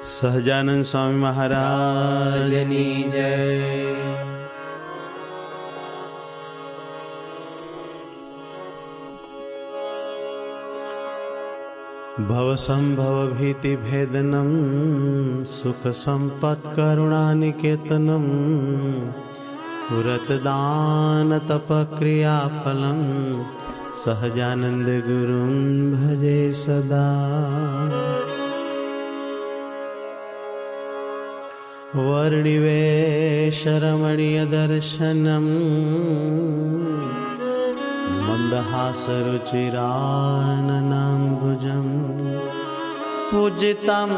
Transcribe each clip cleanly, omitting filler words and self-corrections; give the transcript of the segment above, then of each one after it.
સહજાનંદ સ્વામી મહારાજની જય. ભવ સંભવ ભીતિ ભેદનમ સુખ સંપત કરુણાનિકેતનમ વ્રત દાન તપ ક્રિયા ફલમ સહજાનંદ ગુરુમ ભજે સદા. વર્ણિવેશરમણીય દર્શનમ મંદહાસરુચિરાનનાંબુજમ પૂજિતમ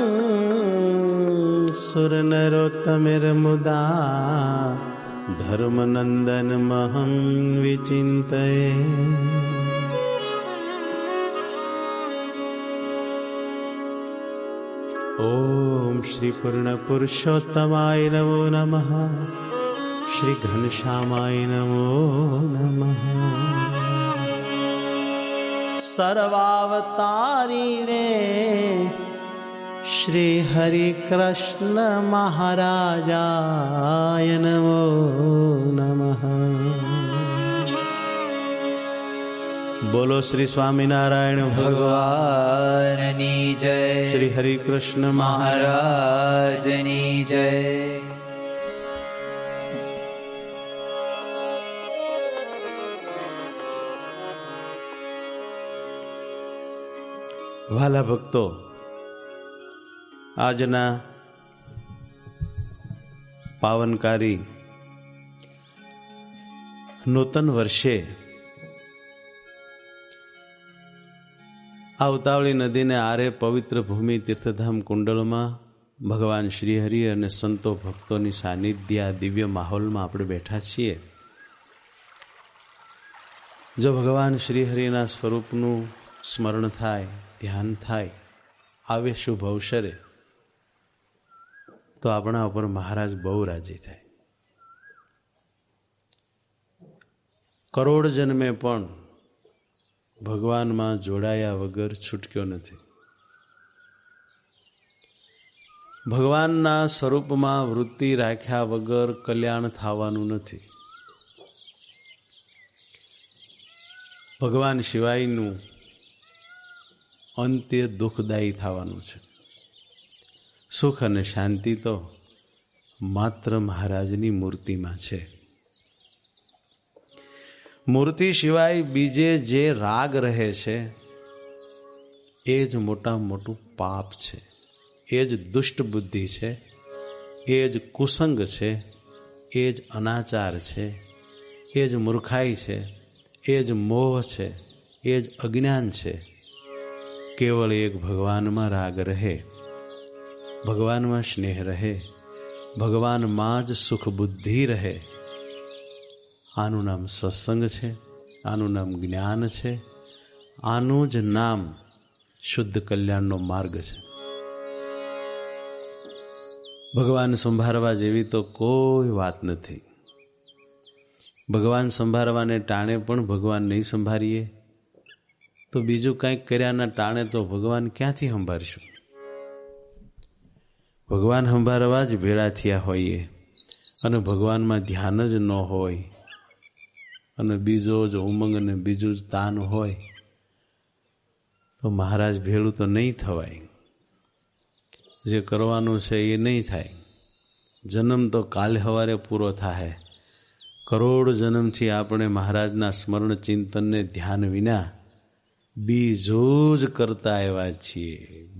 સુરનરોત્તમિર્મુદા ધર્મનંદનમહં વિચિંતયે. ઓમ શ્રી પૂર્ણ પુરુષોત્તમાય નમો નમઃ. શ્રી ઘનશ્યામાય નમો નમઃ. સર્વાવતારીણે શ્રી હરિ કૃષ્ણ મહારાજાય નમો નમઃ. બોલો શ્રી સ્વામિનારાયણ ભગવાનની જય. શ્રી હરિ કૃષ્ણ મહારાજની જય. વાલા ભક્તો, આજના પાવનકારી નૂતન વર્ષે આ ઉતાવળી નદીને આરે પવિત્ર ભૂમિ તીર્થધામ કુંડળમાં ભગવાન શ્રીહરિ અને સંતો ભક્તોની સાનિધ્ય દિવ્ય માહોલમાં આપણે બેઠા છીએ. જો ભગવાન શ્રીહરિના સ્વરૂપનું સ્મરણ થાય, ધ્યાન થાય, આવે શુભ અવસરે તો આપણા ઉપર મહારાજ બહુ રાજી થાય. કરોડ જન્મે પણ ભગવાનમાં જોડાયા વગર છૂટક્યો નથી. ભગવાનના સ્વરૂપમાં વૃત્તિ રાખ્યા વગર કલ્યાણ થવાનું નથી. ભગવાન સિવાયનું અંત્ય દુઃખદાયી થવાનું છે. સુખ અને શાંતિ તો માત્ર મહારાજની મૂર્તિમાં છે. મૂર્તિ સિવાય બીજે જે રાગ રહે છે એ જ મોટામાં મોટું પાપ છે, એ જ દુષ્ટ બુદ્ધિ છે, એ જ કુસંગ છે, એ જ અનાચાર છે, એ જ મૂર્ખાઈ છે, એ જ મોહ છે, એ જ અજ્ઞાન છે. કેવળ એક ભગવાનમાં રાગ રહે, ભગવાનમાં સ્નેહ રહે, ભગવાનમાં જ સુખ બુદ્ધિ રહે. આનું નામ સત્સંગ છે, આનું નામ જ્ઞાન છે, આનું જ નામ શુદ્ધ કલ્યાણનો માર્ગ છે. ભગવાન સંભાળવા જેવી તો કોઈ વાત નથી. ભગવાન સંભાળવાને ટાણે પણ ભગવાન નહીં સંભાળીએ તો બીજું કંઈક કર્યાના ટાણે તો ભગવાન ક્યાંથી સંભાળશું? ભગવાન સંભાળવા જ ભેળા થયા હોઈએ અને ભગવાનમાં ધ્યાન જ ન હોય અને બીજો જ ઉમંગ અને બીજું જ તાન હોય તો મહારાજ ભેળું તો નહીં થવાય. જે કરવાનું છે એ નહીં થાય. જન્મ તો કાલે સવારે પૂરો થાય. કરોડ જન્મથી આપણે મહારાજના સ્મરણ ચિંતનને ધ્યાન વિના બીજું જ કરતા આવ્યા છીએ.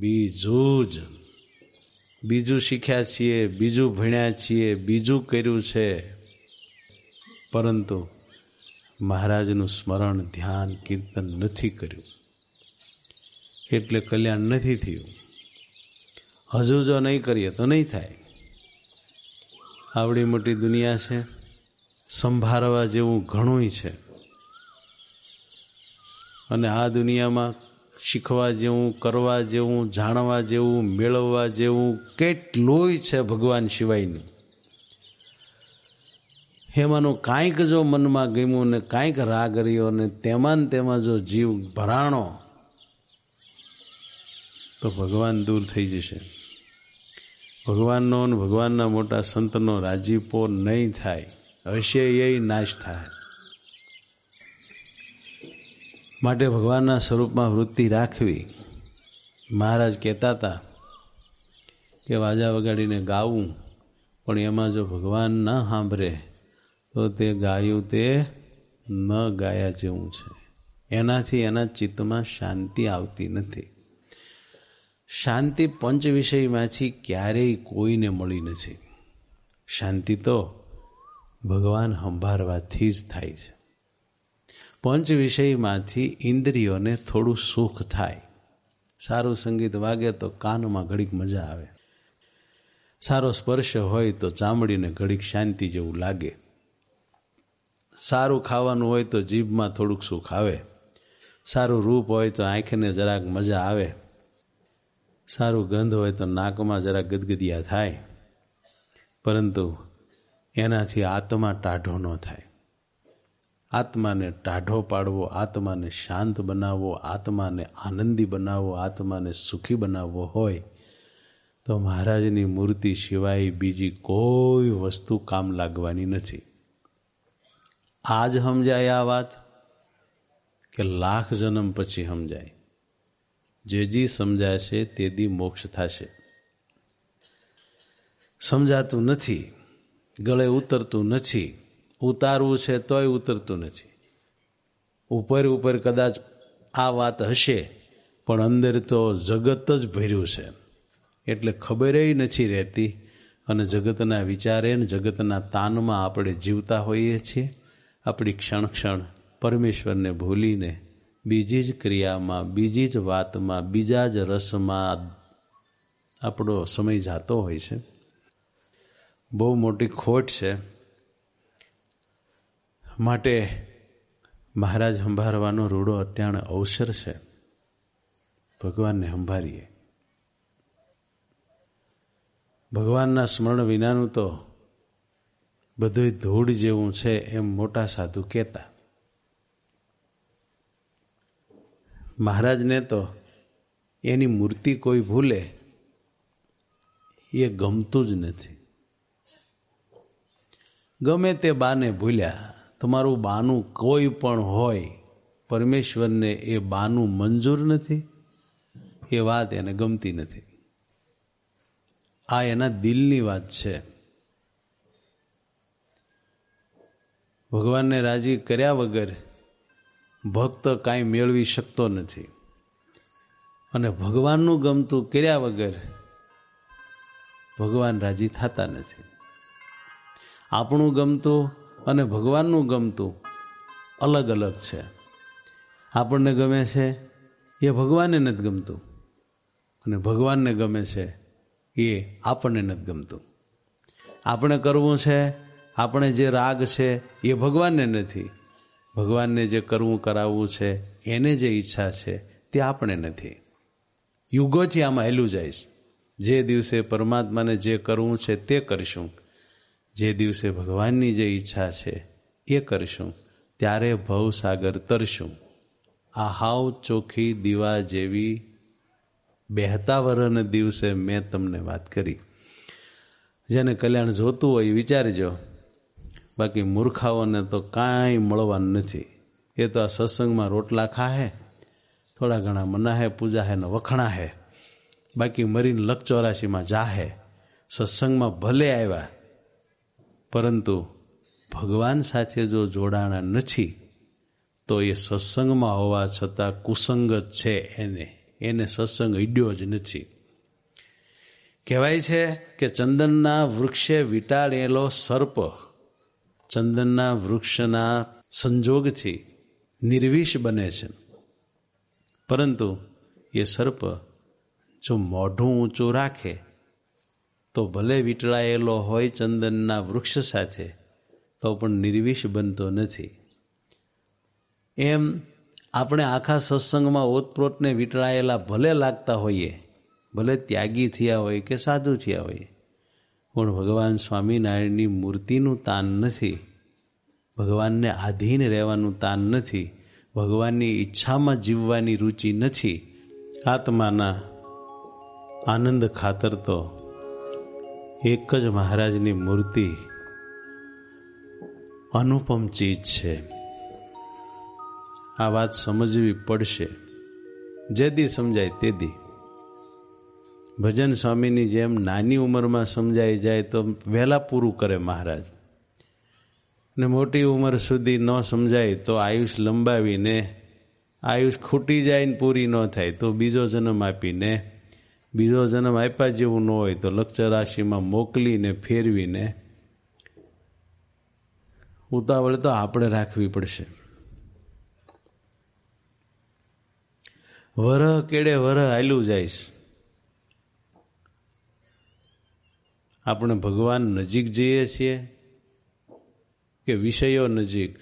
બીજું શીખ્યા છીએ, બીજું ભણ્યા છીએ, બીજું કર્યું છે, પરંતુ મહારાજનું સ્મરણ ધ્યાન કીર્તન નથી કર્યું એટલે કલ્યાણ નથી થયું. હજુ જો નહીં કરીએ તો નહીં થાય. આવડી મોટી દુનિયા છે, સંભાળવા જેવું ઘણું છે અને આ દુનિયામાં શીખવા જેવું, કરવા જેવું, જાણવા જેવું, મેળવવા જેવું કેટલુંય છે ભગવાન સિવાયનું. એમાંનું કાંઈક જો મનમાં ગમ્યું ને કાંઈક રાગ રહ્યો ને તેમાં જો જીવ ભરાણો તો ભગવાન દૂર થઈ જશે. ભગવાનનો અને ભગવાનના મોટા સંતનો રાજીપો નહીં થાય, હશે એ નાશ થાય. માટે ભગવાનના સ્વરૂપમાં વૃત્તિ રાખવી. મહારાજ કહેતા હતા કે વાજા વગાડીને ગાવું, પણ એમાં જો ભગવાન ન સાંભળે તો તે ગાયું તે ન ગાયા જેવું છે. એનાથી એના ચિત્તમાં શાંતિ આવતી નથી. શાંતિ પંચ વિષયમાંથી ક્યારેય કોઈને મળી નથી. શાંતિ તો ભગવાન સંભાળવાથી જ થાય છે. પંચ વિષયમાંથી ઇન્દ્રિયોને થોડું સુખ થાય. સારું સંગીત વાગે તો કાનમાં ઘડીક મજા આવે, સારો સ્પર્શ હોય તો ચામડીને ઘડીક શાંતિ જેવું લાગે, સારું ખાવાનું હોય તો જીભમાં થોડુંક સુખ આવે, સારું રૂપ હોય તો આંખને જરાક મજા આવે, સારું ગંધ હોય તો નાકમાં જરાક ગદગદિયા થાય. પરંતુ એનાથી આત્મા ટાઢો ન થાય. આત્માને ટાઢો પાડવો, આત્માને શાંત બનાવવો, આત્માને આનંદી બનાવવો, આત્માને સુખી બનાવવો હોય તો મહારાજની મૂર્તિ સિવાય બીજી કોઈ વસ્તુ કામ લાગવાની નથી. આજ સમજાય આ વાત કે લાખ જન્મ પછી સમજાય. જે જી સમજાશે તે દી મોક્ષ થશે. સમજાતું નથી, ગળે ઉતરતું નથી, ઉતારવું છે તોય ઉતરતું નથી. ઉપર ઉપર કદાચ આ વાત હશે, પણ અંદર તો જગત જ ભર્યું છે, એટલે ખબર નથી રહેતી. અને જગતના વિચારે ને જગતના તાનમાં આપણે જીવતા હોઈએ છીએ. આપણી ક્ષણ ક્ષણ પરમેશ્વરને ભૂલીને બીજી જ ક્રિયામાં, બીજી જ વાતમાં, બીજા જ રસમાં આપણો સમય જતો હોય છે. બહુ મોટી ખોટ છે. માટે મહારાજ સંભાળવાનો રૂડો અટાણે અવસર છે. ભગવાનને સંભાળીએ. ભગવાનના સ્મરણ વિનાનું તો બધું ધૂળ જેવું છે, એમ મોટા સાધુ કહેતા. મહારાજને તો એની મૂર્તિ કોઈ ભૂલે એ ગમતું જ નથી. ગમે તે બાને ભૂલ્યા, તમારું બાનું કોઈ પણ હોય, પરમેશ્વરને એ બાનું મંજૂર નથી, એ વાત એને ગમતી નથી. આ એના દિલની વાત છે. ભગવાનને રાજી કર્યા વગર ભક્ત કાંઈ મેળવી શકતો નથી, અને ભગવાનનું ગમતું કર્યા વગર ભગવાન રાજી થતા નથી. આપણું ગમતું અને ભગવાનનું ગમતું અલગ અલગ છે. આપણને ગમે છે એ ભગવાનને નથી ગમતું, અને ભગવાનને ગમે છે એ આપણને નથી ગમતું. આપણે કરવું છે, આપણે જે રાગ છે એ ભગવાનને નથી, ભગવાનને જે કરવું કરાવવું છે, એને જે ઈચ્છા છે તે આપણે નથી. યુગોથી આમાં હેલું જઈશ. જે દિવસે પરમાત્માને જે કરવું છે તે કરશું, જે દિવસે ભગવાનની જે ઈચ્છા છે એ કરશું, ત્યારે ભવસાગર તરશું. આ હાવ ચોખ્ખી દીવા જેવી બેહતા વરન દિવસે મેં તમને વાત કરી. જેને કલ્યાણ જોતું હોય એ વિચારજો. બાકી મૂર્ખાઓને તો કાંઈ મળવાનું નથી. એ તો આ સત્સંગમાં રોટલા ખાહે, થોડા ઘણા મનાહે, પૂજા હે ને વખણા હે, બાકી મરીને લક 84માં જાહે. સત્સંગમાં ભલે આવ્યા, પરંતુ ભગવાન સાથે જો જોડાણા નથી તો એ સત્સંગમાં હોવા છતાં કુસંગત છે. એને સત્સંગ અડ્યો જ નથી. કહેવાય છે કે ચંદનના વૃક્ષે વીંટાળેલો સર્પ ચંદનના વૃક્ષના સંજોગથી નિર્વિષ બને છે, પરંતુ એ સર્પ જો મોઢું ઊંચું રાખે તો ભલે વીંટળાયેલો હોય ચંદનના વૃક્ષ સાથે તો પણ નિર્વિષ બનતો નથી. એમ આપણે આખા સત્સંગમાં ઓતપ્રોતને વીંટળાયેલા ભલે લાગતા હોઈએ, ભલે ત્યાગી થયા હોય કે સાધુ થયા હોય, પણ ભગવાન સ્વામિનારાયણની મૂર્તિનું તાન નથી, ભગવાનને આધીન રહેવાનું તાન નથી, ભગવાનની ઈચ્છામાં જીવવાની રુચિ નથી. આત્માના આનંદ ખાતર તો એક જ મહારાજની મૂર્તિ અનુપમ ચીજ છે. આ વાત સમજવી પડશે. જે દી સમજાય તે દી. ભજન સ્વામીની જેમ નાની ઉંમરમાં સમજાઈ જાય તો વહેલા પૂરું કરે મહારાજ, ને મોટી ઉંમર સુધી ન સમજાય તો આયુષ લંબાવીને આયુષ ખૂટી જાય ને પૂરી ન થાય તો બીજો જન્મ આપીને, બીજો જન્મ આપ્યા જેવું ન હોય તો લક્ષ રાશિમાં મોકલીને ફેરવીને ઉતાવળ તો આપણે રાખવી પડશે. વરહ કેડે વરહ હાલ્યું જઈશ. આપણે ભગવાન નજીક જઈએ છીએ કે વિષયો નજીક?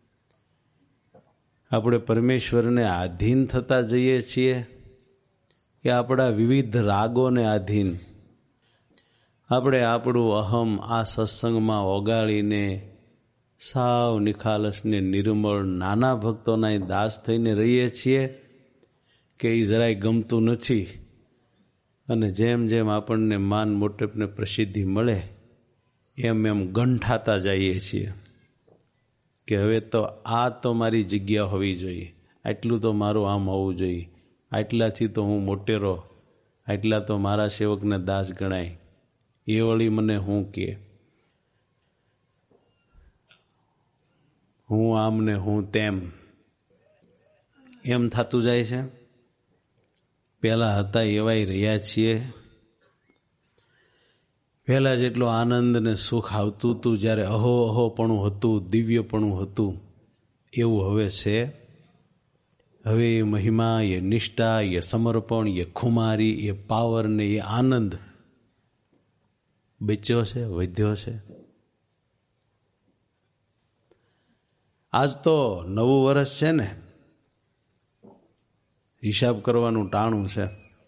આપણે પરમેશ્વરને આધીન થતા જઈએ છીએ કે આપણા વિવિધ રાગોને આધીન? આપણે આપણું અહમ આ સત્સંગમાં ઓગાળીને સાવ નિખાલસને નિર્મળ નાના ભક્તોના દાસ થઈને રહીએ છીએ કે એ જરાય ગમતું નથી, અને જેમ જેમ આપણને માન મોટેપને પ્રસિદ્ધિ મળે એમ એમ ગંઠાતા જઈએ છીએ કે હવે તો આ તો મારી જગ્યા હોવી જોઈએ, આટલું તો મારું આમ હોવું જોઈએ, આટલાથી તો હું મોટેરો, આટલા તો મારા સેવકને દાસ ગણાય, એ વળી મને હું કે હું આમ ને હું તેમ એમ થતું જાય છે. પહેલાં હતા એવાય રહ્યા છીએ. પહેલાં જેટલો આનંદ ને સુખ આવતું હતું, જ્યારે અહો અહોપણું હતું, દિવ્યપણું હતું, એવું હવે છે? હવે એ મહિમા, એ નિષ્ઠા, એ સમર્પણ, એ ખુમારી, એ પાવર ને એ આનંદ બચ્યો છે, વધ્યો છે? આજ તો નવું વર્ષ છે ને, હિસાબ કરવાનું ટાણું છે.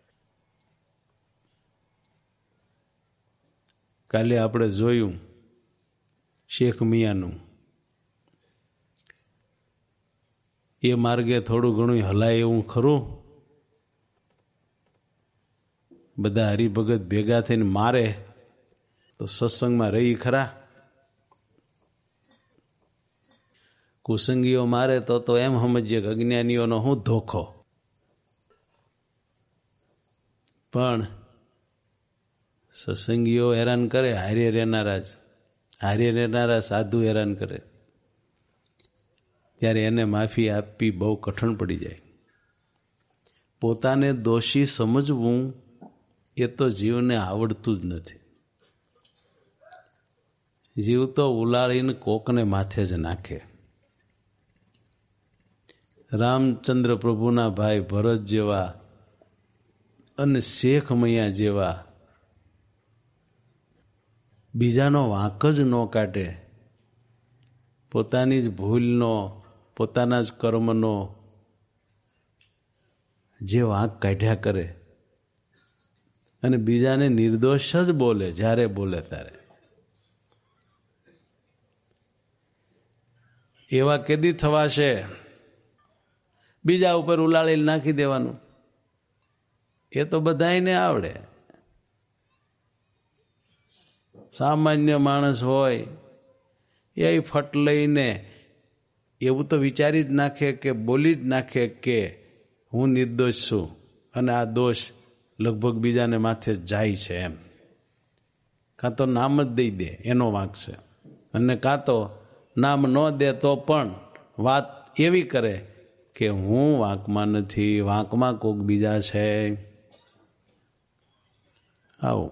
કાલે આપણે જોયું શેખ મિયાનું, એ માર્ગે થોડું ઘણું હલાય એવું ખરું? બધા હરિભગત ભેગા થઈને મારે તો સત્સંગમાં રહી ખરા? કુસંગીઓ મારે તો એમ સમજીએ કે અજ્ઞાનીઓનો હું ધોખો. પણ સત્સંગીઓ હેરાન કરે, હારે રહેનારા સાધુ હેરાન કરે, ત્યારે એને માફી આપવી બહુ કઠણ પડી જાય. પોતાને દોષી સમજવું એ તો જીવને આવડતું જ નથી. જીવ તો ઉલાળીને કોકને માથે જ નાખે. રામચંદ્ર પ્રભુના ભાઈ ભરત જેવા અને શેખ મૈયા જેવા બીજાનો વાંક જ ન કાઢે, પોતાની જ ભૂલનો, પોતાના જ કર્મનો જે વાંક કાઢ્યા કરે અને બીજાને નિર્દોષ જ બોલે જ્યારે બોલે ત્યારે, એવા કેદી થવાશે? બીજા ઉપર ઉલાળીને નાખી દેવાનું એ તો બધાયને આવડે. સામાન્ય માણસ હોય એ ફટ લઈને એવું તો વિચારી જ નાખે કે બોલી જ નાખે કે હું નિર્દોષ છું અને આ દોષ લગભગ બીજાને માથે જાય છે એમ. કાં તો નામ જ દઈ દે એનો વાંક છે, અને કાં તો નામ ન દે તો પણ વાત એવી કરે કે હું વાંકમાં નથી, વાંકમાં કોક બીજા છે. આવું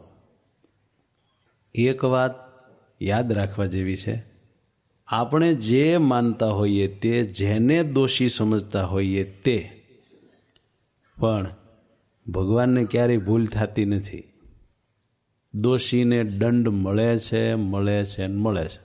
એક વાત યાદ રાખવા જેવી છે, આપણે જે માનતા હોઈએ તે, જેને દોષી સમજતા હોઈએ તે, પણ ભગવાનને ક્યારેય ભૂલ થતી નથી. દોષીને દંડ મળે છે, મળે છે, મળે છે.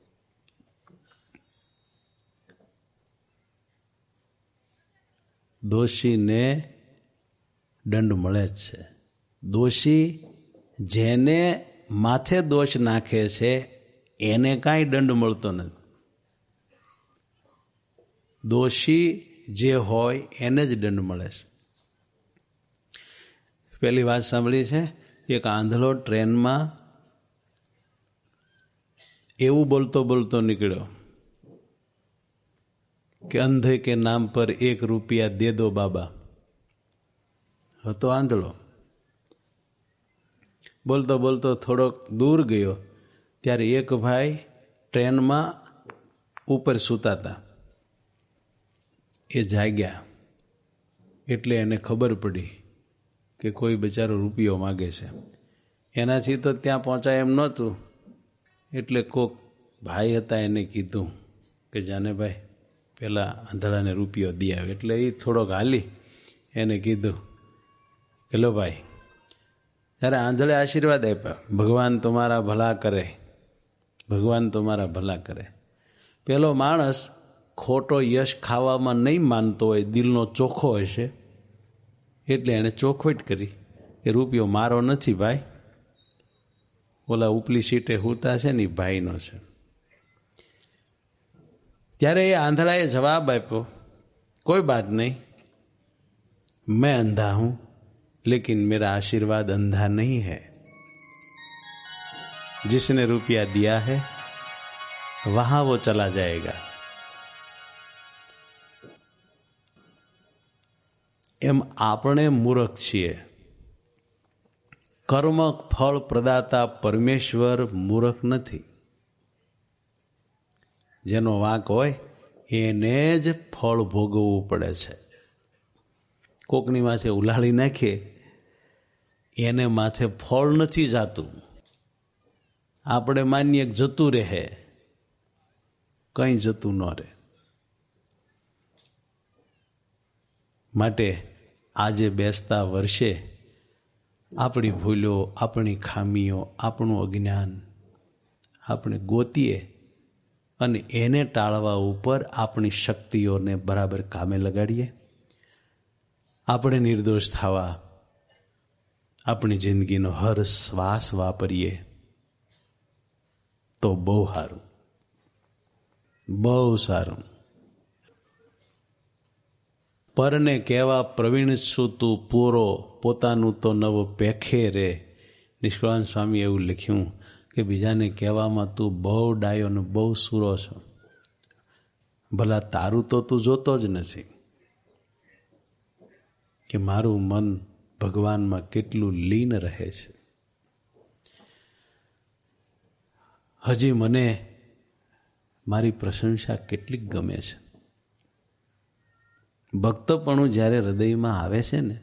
દોષીને દંડ મળે જ છે. દોષી જેને માથે દોષ નાખે છે એને કાંઈ દંડ મળતો નથી. દોષી જે હોય એને જ દંડ મળે છે. પહેલી વાત સાંભળી છે, એક આંધળો ટ્રેનમાં એવું બોલતો બોલતો નીકળ્યો કે અંધે કે નામ પર 1 રૂપિયા દે દો બાબા. હતો આંધળો. બોલતો બોલતો થોડોક દૂર ગયો ત્યારે એક ભાઈ ટ્રેનમાં ઉપર સૂતા હતા. એ જાગ્યા એટલે એને ખબર પડી કે કોઈ બિચારો રૂપિયો માગે છે. એનાથી તો ત્યાં પહોંચાય એમ નહોતું, એટલે કોક ભાઈ હતા એને કીધું કે જાને ભાઈ પેલા આંધળાને રૂપિયો દી આવે. એટલે એ થોડોક હાલી એને કીધું કે લો ભાઈ. ત્યારે આંધળે આશીર્વાદ આપ્યા, ભગવાન તમારા ભલા કરે, ભગવાન તમારા ભલા કરે. પેલો માણસ ખોટો યશ ખાવામાં નહીં માનતો હોય, દિલનો ચોખ્ખો હશે, એટલે એણે ચોખવટ કરી કે રૂપિયો મારો નથી ભાઈ, ઓલા ઉપલી સીટે હુતા છે ને ભાઈનો છે. ત્યારે એ આંધળાએ જવાબ આપ્યો, કોઈ બાત નહીં, मैं अंधा हूं लेकिन मेरा आशीर्वाद अंधा नहीं है. जिसने रुपया दिया है वहां वो चला जाएगा. એમ આપણે મૂર્ખ છીએ. કર્મ ફળ પ્રદાતા પરમેશ્વર મૂર્ખ નથી. જેનો વાંક હોય એને જ ફળ ભોગવવું પડે છે. કોકની માથે ઉલાળી નાખીએ એને માથે ફળ નથી જાતું. આપણે માનીએ જતું રહે, કંઈ જતું ન રહે. માટે આજે બેસતા વર્ષે આપણી ભૂલો, આપણી ખામીઓ, આપણું અજ્ઞાન આપણે ગોતીએ અને એને ટાળવા ઉપર આપણી શક્તિઓને બરાબર કામે લગાડીએ. આપણે નિર્દોષ થવા આપણી જિંદગીનો હર શ્વાસ વાપરીએ તો બહુ સારું, બહુ સારું. પરને કહેવા પ્રવીણ છું તું પૂરો, પોતાનું તો નવ પેખે રે. નિષ્કળાનંદ સ્વામી એવું લખ્યું કે બીજાને કહેવામાં તું બહુ ડાયો ને બહુ સૂરો છો, ભલા તારું તો તું જોતો જ નથી કે મારું મન ભગવાનમાં કેટલું લીન રહે છે. હજી મને મારી પ્રશંસા કેટલીક ગમે છે. ભક્તપણું જ્યારે હૃદયમાં આવે છે ને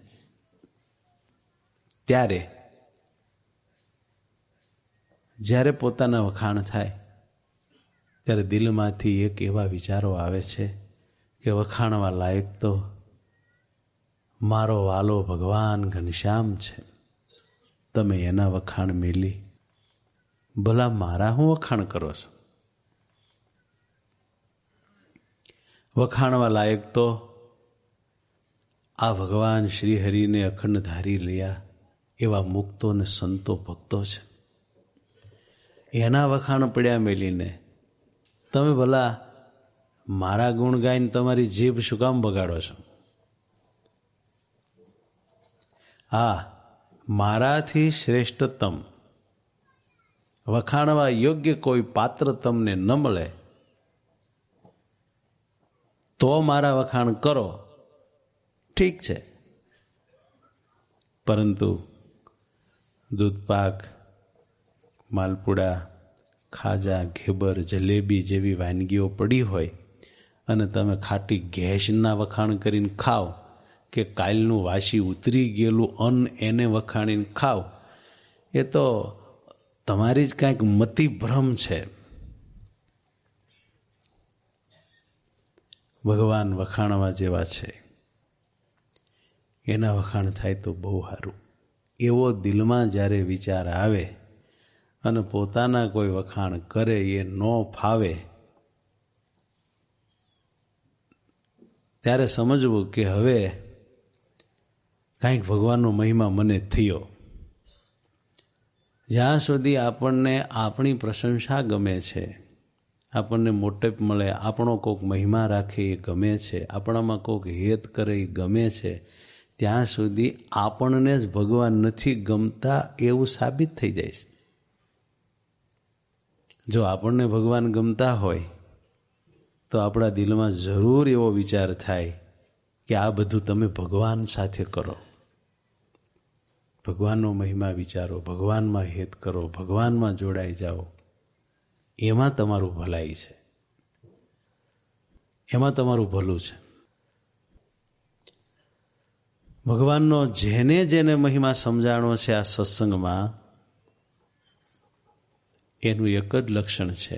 ત્યારે જ્યારે પોતાના વખાણ થાય ત્યારે દિલમાંથી એક એવા વિચારો આવે છે કે વખાણવા લાયક તો મારો વાલો ભગવાન ઘનશ્યામ છે. તમે એના વખાણ મેલી ભલા મારા હું વખાણ કરો છો? વખાણવા લાયક તો આ ભગવાન શ્રી હરિને અખંડ ધારી રહ્યા એવા મુક્તો ને સંતો ભક્તો છે. એના વખાણ પડ્યા મેલીને તમે ભલા મારા ગુણ ગાઈને તમારી જીભ શું કામ બગાડો છો? હા, મારાથી શ્રેષ્ઠતમ વખાણવા યોગ્ય કોઈ પાત્ર તમને ન મળે તો મારા વખાણ કરો, ઠીક છે. પરંતુ દૂધપાક, માલપુડા, ખાજા, ઘેબર, જલેબી જેવી વાનગીઓ પડી હોય અને તમે ખાટી ગેસના વખાણ કરીને ખાઓ કે કાલનું વાસી ઉતરી ગયેલું અન્ન એને વખાણીને ખાઓ, એ તો તમારી જ કાંઈક મતિભ્રમ છે. ભગવાન વખાણવા જેવા છે, એના વખાણ થાય તો બહુ સારું. એવો દિલમાં જ્યારે વિચાર આવે અને પોતાના કોઈ વખાણ કરે એ ન ફાવે ત્યારે સમજવું કે હવે કાંઈક ભગવાનનો મહિમા મને થયો. જ્યાં સુધી આપણને આપણી પ્રશંસા ગમે છે, આપણને મોટેપ મળે, આપણો કોઈક મહિમા રાખે એ ગમે છે, આપણામાં કોઈક હેત કરે એ ગમે છે, ત્યાં સુધી આપણને જ ભગવાન નથી ગમતા એવું સાબિત થઈ જાય છે. જો આપણને ભગવાન ગમતા હોય તો આપણા દિલમાં જરૂર એવો વિચાર થાય કે આ બધું તમે ભગવાન સાથે કરો, ભગવાનનો મહિમા વિચારો, ભગવાનમાં હેત કરો, ભગવાનમાં જોડાઈ જાઓ. એમાં તમારું ભલાઈ છે, એમાં તમારું ભલું છે. ભગવાનનો જેને જેને મહિમા સમજાણો છે આ સત્સંગમાં, એનું એક જ લક્ષણ છે,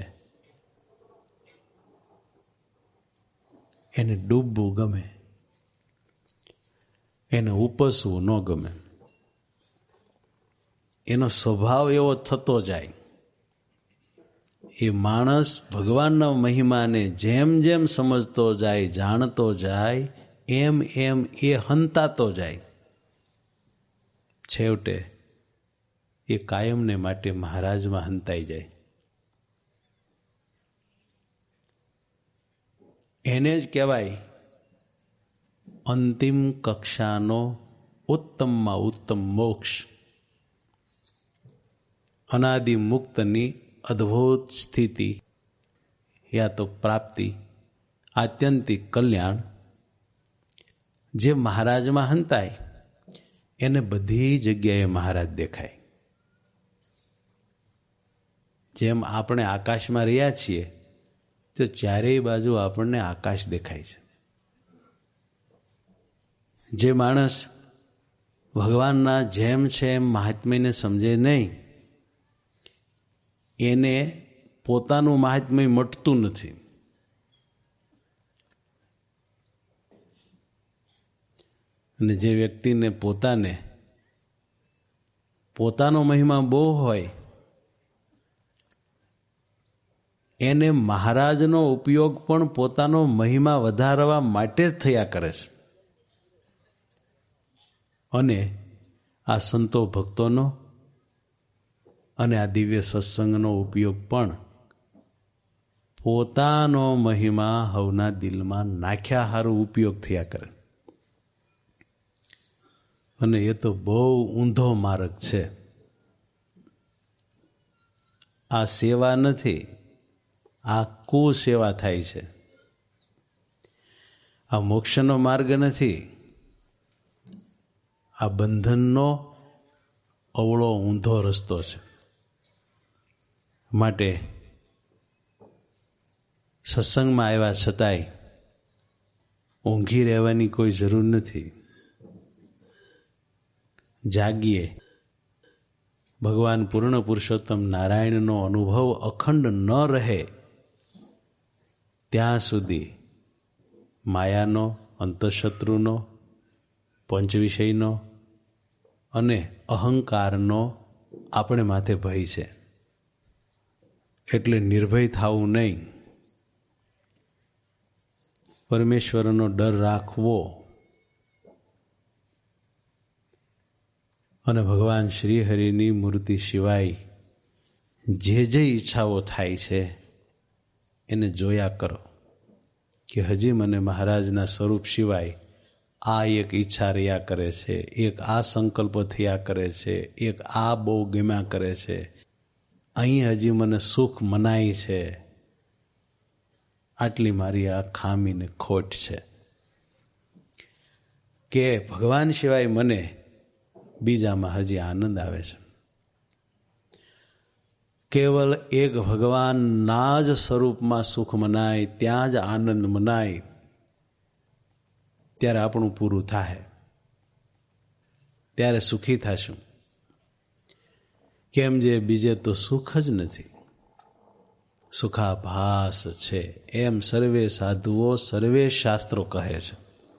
એને ડૂબવું ગમે, એને ઉપસવું ન ગમે. એનો સ્વભાવ એવો થતો જાય. એ માણસ ભગવાનના મહિમાને જેમ જેમ સમજતો જાય, જાણતો જાય, એમ એમ એ હંતાતો જાય. છેવટે એ કાયમને માટે મહારાજમાં હંતાઈ જાય. એને જ કહેવાય અંતિમ કક્ષાનો ઉત્તમમાં ઉત્તમ મોક્ષ, અનાદિ મુક્તની અદ્ભુત સ્થિતિ યા તો પ્રાપ્તિ, આત્યંતિક કલ્યાણ. જે મહારાજમાં હંતાય એને બધી જગ્યાએ મહારાજ દેખાય. જેમ આપણે આકાશમાં રહ્યા છીએ તો ચારેય બાજુ આપણને આકાશ દેખાય છે. જે માણસ ભગવાનના જેમ છે એમ મહાત્મ્યને સમજે નહીં, એને પોતાનું મહાત્મ્ય મટતું નથી. અને જે વ્યક્તિને પોતાનો મહિમા બહુ હોય, એને મહારાજનો ઉપયોગ પણ પોતાનો મહિમા વધારવા માટે જ થયા કરે છે. અને આ સંતો ભક્તોનો અને આ દિવ્ય સત્સંગનો ઉપયોગ પણ પોતાનો મહિમા હવના દિલમાં નાખ્યા હારું ઉપયોગ થયા કરે. અને એ તો બહુ ઊંધો માર્ગ છે. આ સેવા નથી, આ કુસેવા થાય છે. આ મોક્ષનો માર્ગ નથી, આ બંધનનો અવળો ઊંધો રસ્તો છે. માટે સત્સંગમાં આવ્યા છતાંય ઊંઘી રહેવાની કોઈ જરૂર નથી. જાગીએ. ભગવાન પૂર્ણ પુરુષોત્તમ નારાયણનો અનુભવ અખંડ ન રહે ત્યાં સુધી માયાનો, અંતઃશત્રુનો, પંચવિષયનો અને અહંકારનો આપણે માથે ભય છે. એટલે નિર્ભય થવું નહીં, પરમેશ્વરનો ડર રાખવો અને ભગવાન શ્રી હરિની મૂર્તિ સિવાય જે જે ઈચ્છાઓ થાય છે એને જોયા કરો કે હજી મને મહારાજના સ્વરૂપ સિવાય આ એક ઈચ્છા રહ્યા કરે છે, એક આ સંકલ્પ થયા કરે છે, એક આ બહુ ગમ્યા કરે છે, અહીં હજી મને સુખ મનાય છે. આટલી મારી આ ખામીને ખોટ છે કે ભગવાન સિવાય મને બીજામાં હજી આનંદ આવે છે. કેવલ એક ભગવાનના જ સ્વરૂપમાં સુખ મનાય, ત્યાં જ આનંદ મનાય, ત્યારે આપણું પૂરું થાય, ત્યારે સુખી થશું. કેમ જે બીજે તો સુખ જ નથી, સુખાભાસ છે, એમ સર્વે સાધુઓ, સર્વે શાસ્ત્રો કહે છે.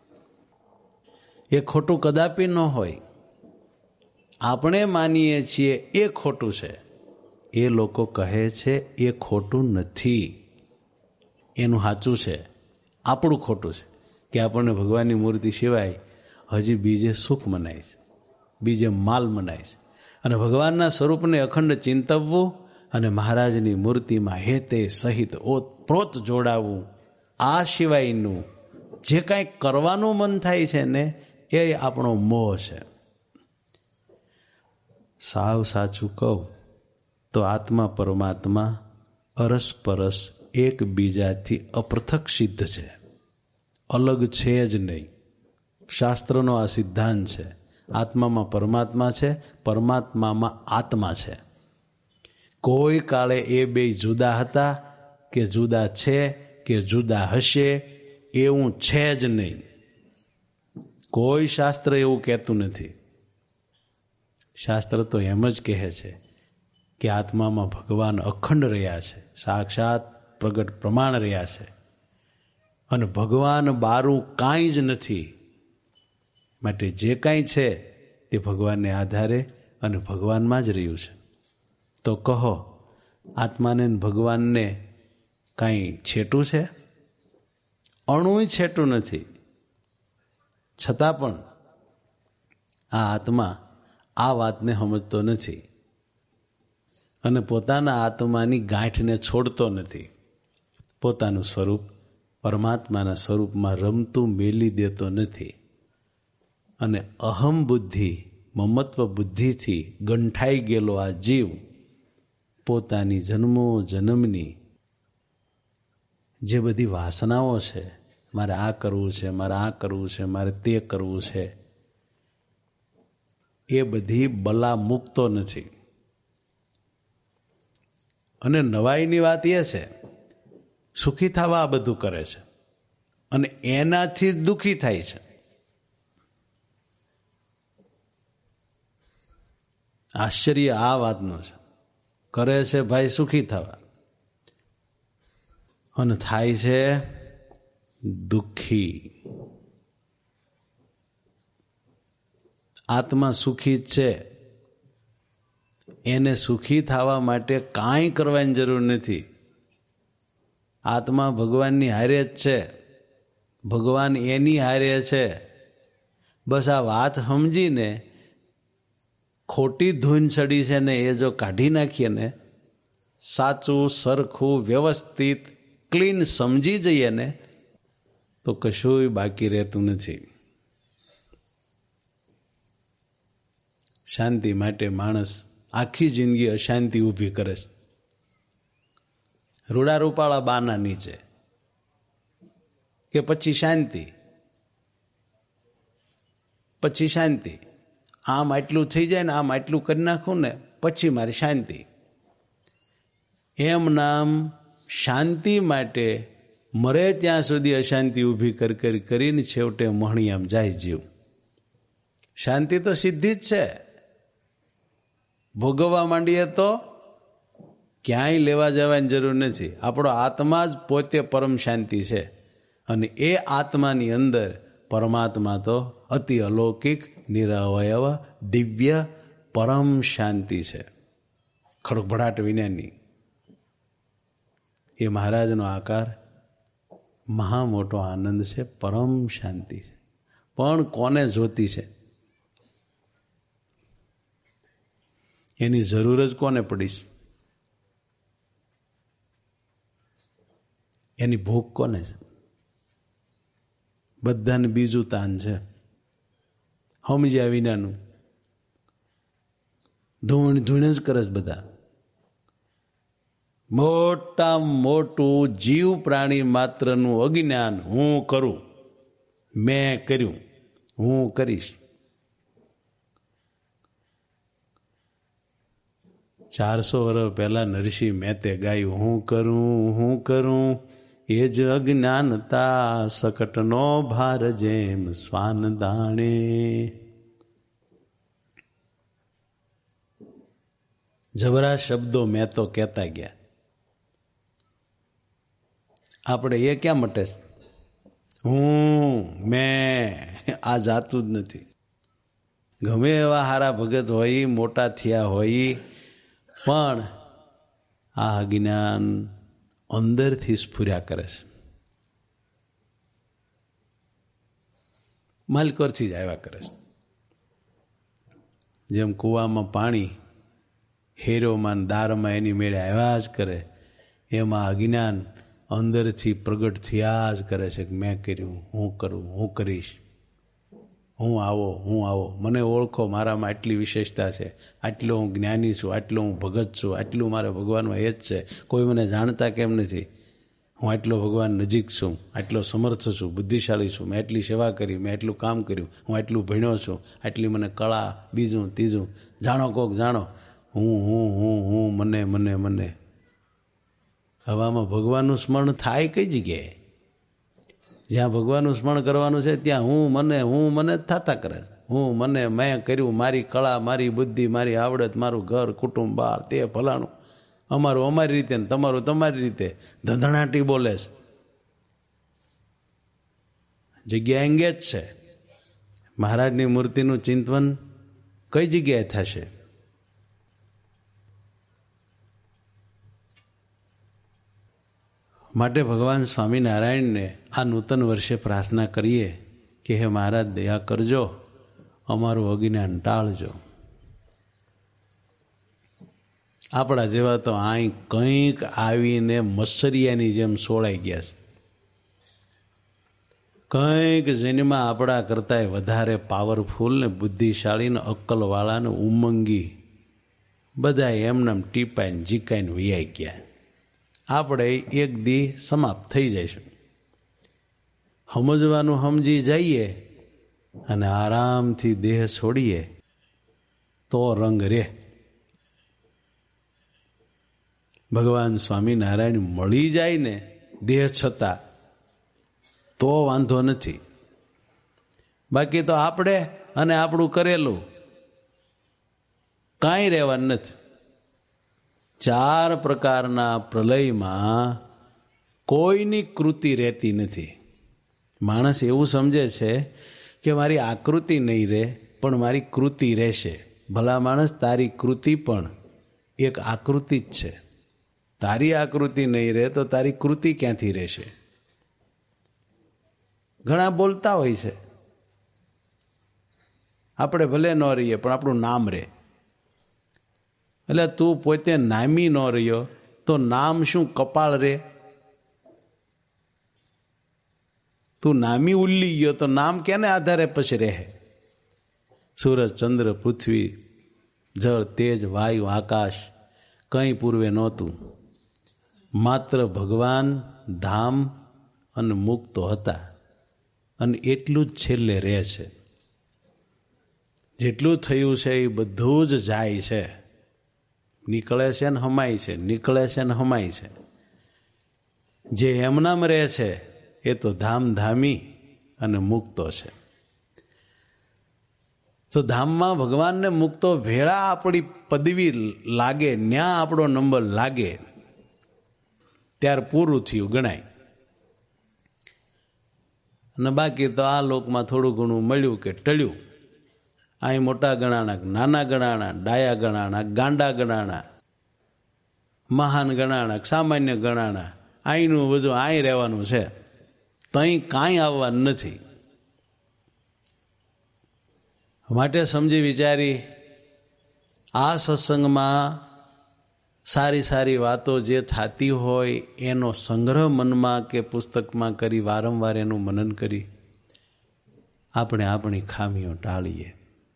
એ ખોટું કદાપી ન હોય. આપણે માનીએ છીએ એ ખોટું છે, એ લોકો કહે છે એ ખોટું નથી. એનું સાચું છે, આપણું ખોટું છે કે આપણને ભગવાનની મૂર્તિ સિવાય હજી બીજે સુખ મનાય છે, બીજે માલ મનાય છે. અને ભગવાનના સ્વરૂપને અખંડ ચિંતવવું અને મહારાજની મૂર્તિમાં હેતે સહિત ઓતપ્રોત જોડાવવું, આ સિવાયનું જે કાંઈ કરવાનું મન થાય છે ને એ આપણો મોહ છે. સાવ સાચું કહું તો આત્મા પરમાત્મા અરસપરસ એકબીજાથી અપૃથક સિદ્ધ છે, અલગ છે જ નહીં. શાસ્ત્રનો આ સિદ્ધાંત છે. આત્મામાં પરમાત્મા છે, પરમાત્મામાં આત્મા છે. કોઈ કાળે એ બે જુદા હતા કે જુદા છે કે જુદા હશે એવું છે જ નહીં. કોઈ શાસ્ત્ર એવું કહેતું નથી. શાસ્ત્ર તો એમ જ કહે છે કે આત્મામાં ભગવાન અખંડ રહ્યા છે, સાક્ષાત પ્રગટ પ્રમાણ રહ્યા છે, અને ભગવાન બારું કાંઈ જ નથી. માટે જે કાંઈ છે તે ભગવાનને આધારે અને ભગવાનમાં જ રહ્યું છે. તો કહો, આત્માને ભગવાનને કાંઈ છેટું છે? અણુય છેટું નથી. છતાં પણ આ આત્મા આ વાતને સમજતો નથી અને પોતાના આત્માની ગાંઠને છોડતો નથી. પોતાનું સ્વરૂપ પરમાત્માના સ્વરૂપમાં રમતું મેલી દેતો નથી અને અહમ બુદ્ધિ, મમત્વ બુદ્ધિથી ગંઠાઈ ગયેલો આ જીવ પોતાની જન્મો જન્મની જે બધી વાસનાઓ છે, મારે આ કરવું છે, મારે આ કરવું છે, મારે તે કરવું છે, એ બધી બલા મૂકતો નથી. અને નવાઈની વાત એ છે, સુખી થવા આ બધું કરે છે અને એનાથી દુઃખી થાય છે. આશ્ચર્ય આ વાતનું છે. કરે છે ભાઈ સુખી થવા અને થાય છે દુઃખી. આત્મા સુખી જ છે, એને સુખી થવા માટે કાંઈ કરવાની જરૂર નથી. આત્મા ભગવાનની હારે જ છે, ભગવાન એની હારે છે. બસ આ વાત સમજીને ખોટી ધૂન ચડી છે ને એ જો કાઢી નાખીએ ને, સાચું સરખું વ્યવસ્થિત ક્લીન સમજી જઈએ ને, તો કશુંય બાકી રહેતું નથી. શાંતિ માટે માણસ આખી જિંદગી અશાંતિ ઊભી કરે છે. રૂડા રૂપાળા બાના નીચે કે પછી શાંતિ, પછી શાંતિ. આમ આટલું થઈ જાય ને, આમ આટલું કરી નાખું ને પછી મારી શાંતિ. એમ નામ શાંતિ માટે મરે ત્યાં સુધી અશાંતિ ઊભી કરીને છેવટે મહણી આમ જાય જીવ. શાંતિ તો સીધી જ છે. ભોગવવા માંડીએ તો ક્યાંય લેવા જવાની જરૂર નથી. આપણો આત્મા જ પોતે પરમ શાંતિ છે અને એ આત્માની અંદર પરમાત્મા તો અતિ અલૌકિક, નિરવયવ, દિવ્ય પરમ શાંતિ છે, ખડભડાટ વિનાની. એ મહારાજનો આકાર મહા મોટો આનંદ છે, પરમ શાંતિ છે. પણ કોને જોતી છે? એની જરૂર જ કોને પડી છે? એની ભૂખ કોને છે? બધાને બીજું તાન છે, સમજ્યા વિનાનું. ધૂણ જ કરે છે બધા. મોટા મોટું જીવ પ્રાણી માત્રનું અજ્ઞાન. હું કરું, મેં કર્યું, હું કરીશ. 400 વર્ષ પહેલા નરસિંહ મહેતે ગાયું, હું કરું એ જ અજ્ઞાનતા, સકટનો ભાર જેમ શ્વાન દાણે. જબરા શબ્દો મેં તો કહેતા ગયા. આપણે એ ક્યાં મટે છે? મેં આ જાતું જ નથી. ગમે એવા હારા ભગત હોય, મોટા થયા હોય, પણ આ અજ્ઞાન અંદરથી સ્ફુર્યા કરે છે, માલકોરથી જ આવ્યા કરે છે. જેમ કૂવામાં પાણી હેરોમાં દારમાં એની મેળે આવ્યા જ કરે, એમાં અજ્ઞાન અંદરથી પ્રગટ થયા જ કરે છે કે મેં કર્યું, હું કરું, હું કરીશ. હું આવો, મને ઓળખો, મારામાં આટલી વિશેષતા છે, આટલો હું જ્ઞાની છું, આટલો હું ભગત છું, આટલું મારે ભગવાનમાં એ જ છે, કોઈ મને જાણતા કેમ નથી, હું આટલો ભગવાન નજીક છું, આટલો સમર્થ છું, બુદ્ધિશાળી છું, મેં એટલી સેવા કરી, મેં એટલું કામ કર્યું, હું આટલું ભણ્યો છું, આટલી મને કળા, બીજું ત્રીજું, જાણો કોક જાણો, હું મને. હવામાં ભગવાનનું સ્મરણ થાય કઈ જગ્યાએ? જ્યાં ભગવાનનું સ્મરણ કરવાનું છે ત્યાં હું મને થતા કરે. મેં કર્યું, મારી કળા, મારી બુદ્ધિ, મારી આવડત, મારું ઘર, કુટુંબ, બાર, તે ફલાણું, અમારું અમારી રીતે ને તમારું તમારી રીતે ધધણાટી બોલે છે. જગ્યા એંગેજ છે. મહારાજની મૂર્તિનું ચિંતન કઈ જગ્યાએ થશે? માટે ભગવાન સ્વામિનારાયણને આ નૂતન વર્ષે પ્રાર્થના કરીએ કે હે મહારાજ, દયા કરજો, અમારું અજ્ઞાન ટાળજો. આપણા જેવા તો અહીં કંઈક આવીને મસરિયાની જેમ સોળાઈ ગયા છે. કંઈક જેનમાં આપણા કરતાંય વધારે પાવરફુલ ને બુદ્ધિશાળી ને અક્કલવાળા ને ઉમંગી બધા એમનામ ટીપાઈને જીકાઈને વૈયાઈ ગયા. આપણે એક દી સમાપ્ત થઈ જઈશું. સમજવાનું સમજી જઈએ અને આરામથી દેહ છોડીએ તો રંગ રે. ભગવાન સ્વામિનારાયણ મળી જાય ને દેહ છતાં તો વાંધો નથી. બાકી તો આપણે અને આપણું કરેલું કાંઈ રહેવાનું નથી. 4 પ્રકારના પ્રલયમાં કોઈની કૃતિ રહેતી નથી. માણસ એવું સમજે છે કે મારી આકૃતિ નહીં રહે પણ મારી કૃતિ રહેશે. ભલા માણસ, તારી કૃતિ પણ એક આકૃતિ જ છે. તારી આકૃતિ નહીં રહે તો તારી કૃતિ ક્યાંથી રહેશે? ઘણા બોલતા હોય છે, આપણે ભલે ન રહીએ પણ આપણું નામ રહે. એટલે તું પોતે નામી ન રહ્યો તો નામ શું કપાળ રે? તું નામી ઉલ્લી ગયો તો નામ કેને આધારે પછી રહે? સૂરજ, ચંદ્ર, પૃથ્વી, જળ, તેજ, વાયુ, આકાશ કંઈ પૂર્વે નહોતું. માત્ર ભગવાન, ધામ અને મુક્તો હતા. અને એટલું જ છેલ્લે રહે છે. જેટલું થયું છે એ બધું જ જાય છે. નીકળે છે ને હમાય છે, નીકળે છે ને હમાય છે. જે એમનામ રહે છે એ તો ધામધામી અને મુક્તો છે. તો ધામમાં ભગવાનને મુક્તો ભેળા આપણી પદવી લાગે, ન્યા આપણો નંબર લાગે ત્યાર પૂરું થયું ગણાય. અને બાકી તો આ લોકમાં થોડું ઘણું મળ્યું કે ટળ્યું. અહીં મોટા ગણાણા, નાના ગણાણા, ડાયા ગણાણા, ગાંડા ગણાણા, મહાન ગણાણા, સામાન્ય ગણાણા. અહીંનું બધું અહીં રહેવાનું છે, તહીં કાંઈ આવવાનું નથી. માટે સમજી વિચારી આ સત્સંગમાં સારી સારી વાતો જે થતી હોય એનો સંગ્રહ મનમાં કે પુસ્તકમાં કરી વારંવાર એનું મનન કરી આપણે આપણી ખામીઓ ટાળીએ.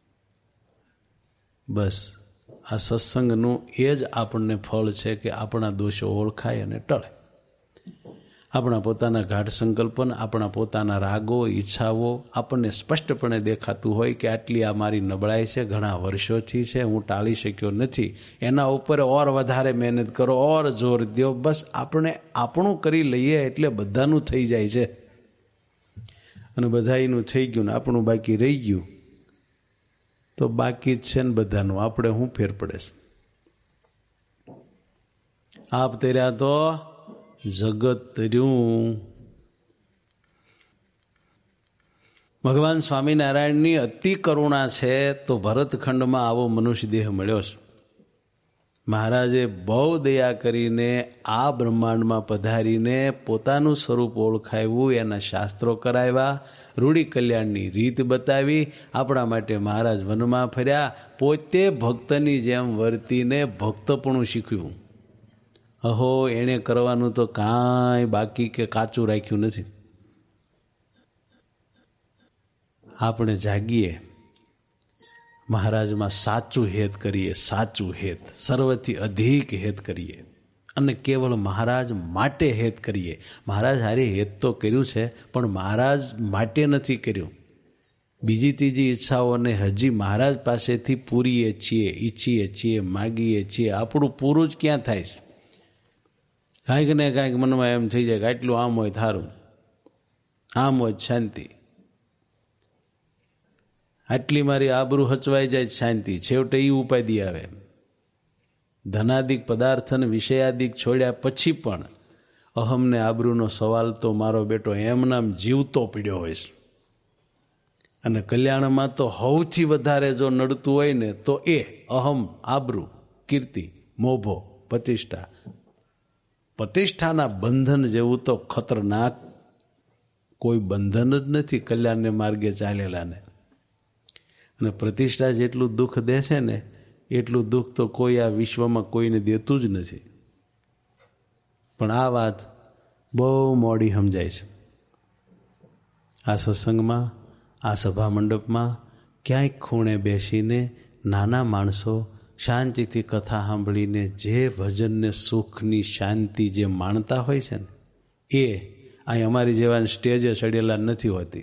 બસ આ સત્સંગનું એ જ આપણને ફળ છે કે આપણા દોષો ઓળખાય અને ટળે. આપણા પોતાના ગાઢ સંકલ્પન, આપણા પોતાના રાગો, ઈચ્છાઓ આપણને સ્પષ્ટપણે દેખાતું હોય કે આટલી આ મારી નબળાઈ છે, ઘણા વર્ષોથી છે, હું ટાળી શક્યો નથી. એના ઉપર ઓર વધારે મહેનત કરો, ઓર જોર દો. બસ આપણે આપણું કરી લઈએ એટલે બધાનું થઈ જાય છે. અને બધાનું થઈ ગયું ને આપણું બાકી રહી ગયું તો બાકી જ છે ને બધાનું. આપણે શું ફેર પડે છે? આપ તેર્યા તો જગત તર્યું. ભગવાન સ્વામિનારાયણની અતિ કરુણા છે તો ભરતખંડમાં આવો મનુષ્ય દેહ મળ્યો છે. મહારાજે બહુ દયા કરીને આ બ્રહ્માંડમાં પધારીને પોતાનું સ્વરૂપ ઓળખાવ્યું, એના શાસ્ત્રો કરાવ્યા, રૂડી કલ્યાણની રીત બતાવી. આપણા માટે મહારાજ વનમાં ફર્યા, પોતે ભક્તની જેમ વર્તીને ભક્તપણું શીખ્યું. અહો, એણે કરવાનું તો કાંઈ બાકી કે કાચું રાખ્યું નથી. આપણે જાગીએ, મહારાજમાં સાચું હેત કરીએ, સાચું હેત, સર્વથી અધિક હેત કરીએ અને કેવળ મહારાજ માટે હેત કરીએ. મહારાજ હારે હેત તો કર્યું છે, પણ મહારાજ માટે નથી કર્યું. બીજી ત્રીજી ઈચ્છાઓને હજી મહારાજ પાસેથી પૂરીએ છીએ, ઈચ્છીએ છીએ, માગીએ છીએ. આપણું પૂરું જ ક્યાં થાય છે? કાંઈક ને કાંઈક મનમાં એમ થઈ જાય કે આટલું આમ હોય થારું, આમ હોય શાંતિ, આટલી મારી આબરૂ હચવાઈ જાય શાંતિ. છેવટે એ ઉપાધિ આવે. ધનાદિક પદાર્થ અને વિષયાદિક છોડ્યા પછી પણ અહમને આબરૂનો સવાલ તો મારો બેટો એમનામ જીવતો પીડ્યો હોય છે. અને કલ્યાણમાં તો સૌથી વધારે જો નડતું હોય ને તો એ અહમ, આબરૂ, કીર્તિ, મોભો, પ્રતિષ્ઠા. પ્રતિષ્ઠાના બંધન જેવું તો ખતરનાક કોઈ બંધન જ નથી કલ્યાણને માર્ગે ચાલેલાને. અને પ્રતિષ્ઠા જેટલું દુઃખ દે છે ને એટલું દુઃખ તો કોઈ આ વિશ્વમાં કોઈને દેતું જ નથી. પણ આ વાત બહુ મોડી સમજાય છે. આ સત્સંગમાં, આ સભા મંડપમાં ક્યાંક ખૂણે બેસીને નાના માણસો શાંતિથી કથા સાંભળીને જે ભજનને સુખની શાંતિ જે માણતા હોય છે ને એ અહીં અમારી જેવા સ્ટેજે ચડેલા નથી હોતી.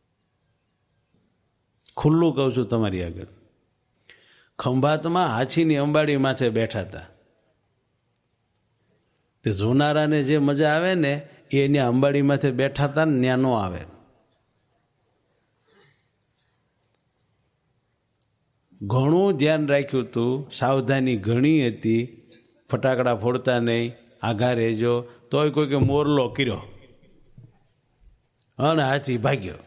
ખુલ્લું કહું છું તમારી આગળ. ખંભાતમાં હાથીની અંબાડી માથે બેઠા હતા. તે જોનારાને જે મજા આવે ને એ ત્યાં અંબાડી માથે બેઠા હતા ને ત્યાં ન આવે. ઘણું ધ્યાન રાખ્યું હતું, સાવધાની ઘણી હતી, ફટાકડા ફોડતા નહીં, આઘા રહેજો, તોય કોઈ કે મોરલો કર્યો અને હાથી ભાગ્યો.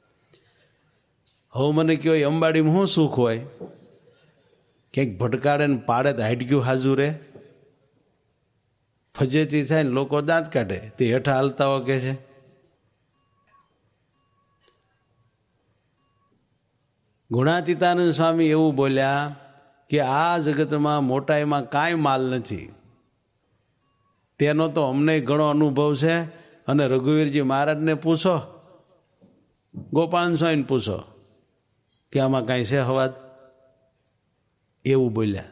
હવે મને કહો અંબાડીમાં શું સુખ હોય? ક્યાંક ભટકાડે ને પાડે તો હાડક્યું હાજુ રે, ફજેતી થાય ને લોકો દાંત કાઢે, તે હેઠા હાલતા હો કે છે. ગુણાતીતાનંદ સ્વામી એવું બોલ્યા કે આ જગતમાં મોટાઈમાં કાંઈ માલ નથી. તેનો તો અમને ઘણો અનુભવ છે. અને રઘુવીરજી મહારાજને પૂછો, ગોપાલ સ્વામીને પૂછો કે આમાં કાંઈ છે હવાદ? એવું બોલ્યા.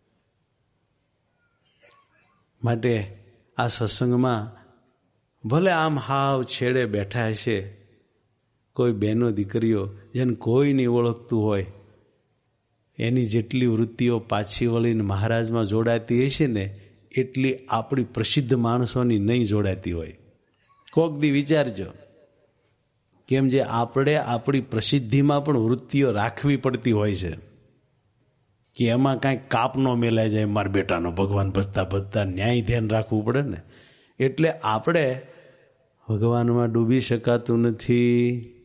માટે આ સત્સંગમાં ભલે આમ હાવ છેડે બેઠા હશે કોઈ બહેનો દીકરીઓ જેને કોઈ નહીં ઓળખતું હોય, એની જેટલી વૃત્તિઓ પાછી વળીને મહારાજમાં જોડાતી હશે ને એટલી આપણી પ્રસિદ્ધ માણસોની નહીં જોડાતી હોય. કોક દી વિચારજો, કેમ જે આપણે આપણી પ્રસિદ્ધિમાં પણ વૃત્તિઓ રાખવી પડતી હોય છે કે એમાં કાંઈક કાપ ન મેલાઈ જાય મારા બેટાનો, ભગવાન ભજતા ભજતા ન્યાય ધ્યાન રાખવું પડે ને. એટલે આપણે ભગવાનમાં ડૂબી શકાતું નથી.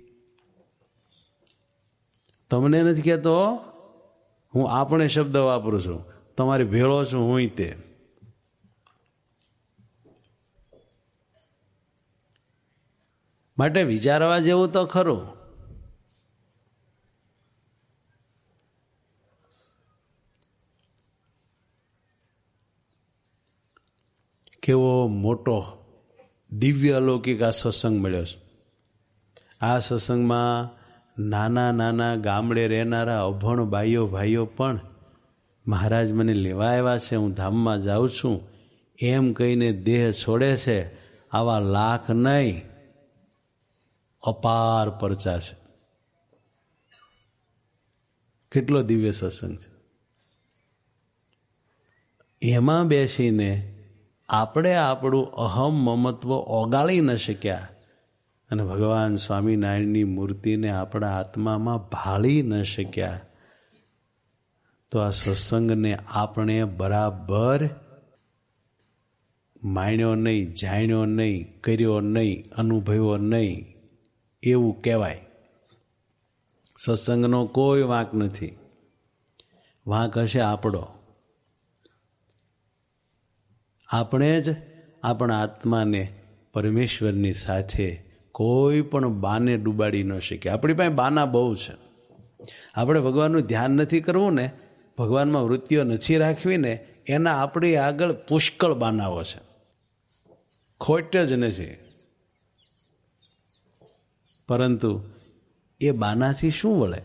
તમને નથી કહેતો, હું આપણે શબ્દ વાપરું છું, તમારી ભેળો છું હું તે. માટે વિચારવા જેવું તો ખરું. કેવો મોટો દિવ્ય અલૌકિક આ સત્સંગ મળ્યો છે. આ સત્સંગમાં નાના નાના ગામડે રહેનારા અભણ બાઈઓ ભાઈઓ પણ મહારાજ મને લેવા આવ્યા છે, હું ધામમાં જાઉં છું એમ કહીને દેહ છોડે છે. આવા લાખ નહીં, અપાર પરચા છે. કેટલો દિવ્ય સત્સંગ છે. એમાં બેસીને આપણે આપણું અહમ મમત્વ ઓગાળી ન શક્યા અને ભગવાન સ્વામિનારાયણની મૂર્તિને આપણા આત્મામાં ભાળી ન શક્યા, તો આ સત્સંગને આપણે બરાબર માણ્યો નહીં, જાણ્યો નહીં, કર્યો નહીં, અનુભવ્યો નહીં એવું કહેવાય. સત્સંગનો કોઈ વાંક નથી. વાંક હશે આપણો. આપણે જ આપણા આત્માને પરમેશ્વરની સાથે કોઈ પણ બાને ડૂબાડી ન શકીએ. આપણી પાસે બાના બહુ છે. આપણે ભગવાનનું ધ્યાન નથી કરવું ને, ભગવાનમાં વૃત્તિઓ નથી રાખવી ને, એના આપણી આગળ પુષ્કળ બાનાઓ છે, ખોટ જ નથી. પરંતુ એ બાનાથી શું વળે?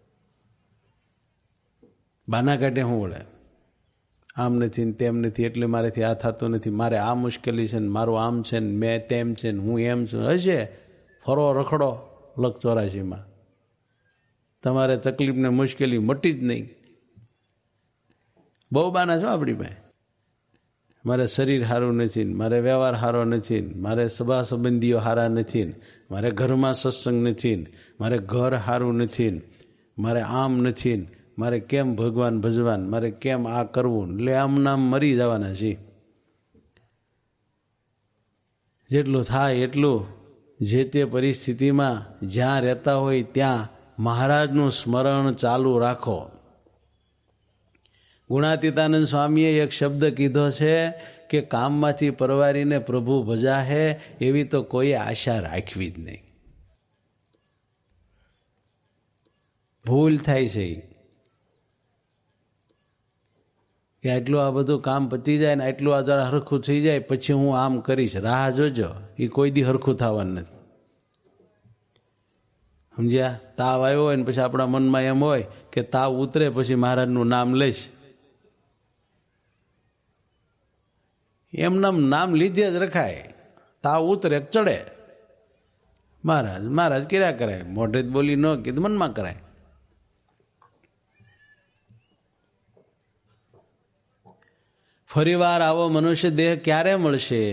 બાના કાઢે શું વળે? આમ નથી ને તેમ નથી એટલે મારેથી આ થતું નથી, મારે આ મુશ્કેલી છે ને મારું આમ છે ને મેં તેમ છે ને હું એમ છું. હશે, ફરો રખડો લખ 84માં, તમારે તકલીફ ને મુશ્કેલી મટી જ નહીં. બહુ બાના છો આપણી પાસે. મારે શરીર સારું નથી ને, મારે વ્યવહાર સારો નથી ને, મારે સભા સંબંધીઓ સારા નથી ને, મારે ઘરમાં સત્સંગ નથી ને, મારે ઘર સારું નથી ને, મારે આમ નથી ને, મારે કેમ ભગવાન ભજવાન, મારે કેમ આ કરવું, એટલે આમ નામ મરી જવાના છે. જેટલું થાય એટલું જે તે પરિસ્થિતિમાં જ્યાં રહેતા હોય ત્યાં મહારાજનું સ્મરણ ચાલુ રાખો. ગુણાતીતાનંદ સ્વામીએ એક શબ્દ કીધો છે કે કામમાંથી પરવારીને પ્રભુ ભજાહે એવી તો કોઈ આશા રાખવી જ નહીં. ભૂલ થાય છે કે આટલું આ બધું કામ પતી જાય ને આટલું આ જરા હરખું થઈ જાય પછી હું આમ કરીશ. રાહ જોજો, એ કોઈ દી હરખું થવાનું નથી. સમજ્યા? તાવ આવ્યો હોય ને પછી આપણા મનમાં એમ હોય કે તાવ ઉતરે પછી મહારાજનું નામ લઈશ. એમનામ નામ લીધે જ રખાય. તાવ ઉતરે ચડે. મહારાજ મહારાજ કર્યા કરાય, મોઢે જ બોલી ન કીધું મનમાં કરાય. ફરીવાર આવો મનુષ્ય દેહ ક્યારે મળશે?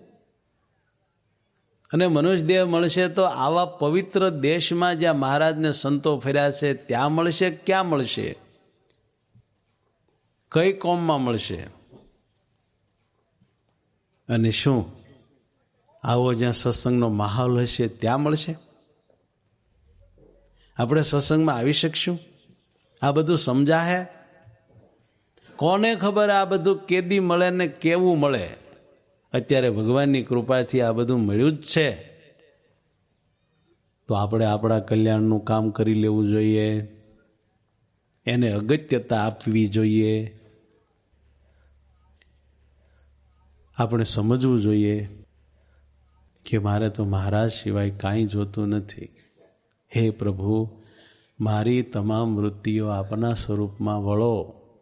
અને મનુષ્ય દેહ મળશે તો આવા પવિત્ર દેશમાં જ્યાં મહારાજને સંતો ફર્યા છે ત્યાં મળશે? ક્યાં મળશે? કઈ કોમમાં મળશે? અને શું આવો જ્યાં સત્સંગનો માહોલ હશે ત્યાં મળશે? આપણે સત્સંગમાં આવી શકશું? આ બધું સમજાહે? કોને ખબર આ બધું કેદી મળે ને કેવું મળે? અત્યારે ભગવાનની કૃપાથી આ બધું મળ્યું જ છે, તો આપણે આપણા કલ્યાણનું કામ કરી લેવું જોઈએ, એને અગત્યતા આપવી જોઈએ. આપણે સમજવું જોઈએ કે મારે તો મહારાજ સિવાય કાંઈ જોતું નથી. હે પ્રભુ, મારી તમામ વૃત્તિઓ આપના સ્વરૂપમાં વળો.